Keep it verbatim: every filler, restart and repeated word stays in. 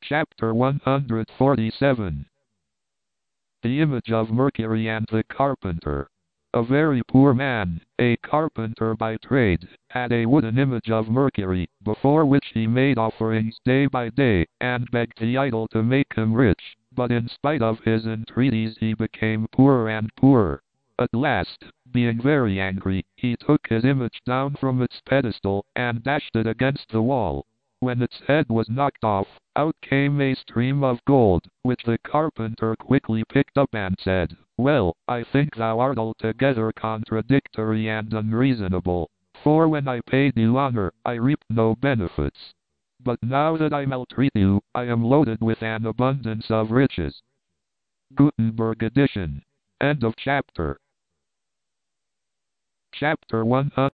Chapter one hundred forty-seven. The image of Mercury and the carpenter. A very poor man, a carpenter by trade, had a wooden image of Mercury, before which he made offerings day by day, and begged the idol to make him rich, but in spite of his entreaties he became poorer and poorer. At last, being very angry, he took his image down from its pedestal, and dashed it against the wall. When its head was knocked off, out came a stream of gold, which the carpenter quickly picked up and said, "Well, I think thou art altogether contradictory and unreasonable, for when I paid you honor, I reaped no benefits. But now that I maltreat you, I am loaded with an abundance of riches." Gutenberg edition. End of chapter. Chapter one hundred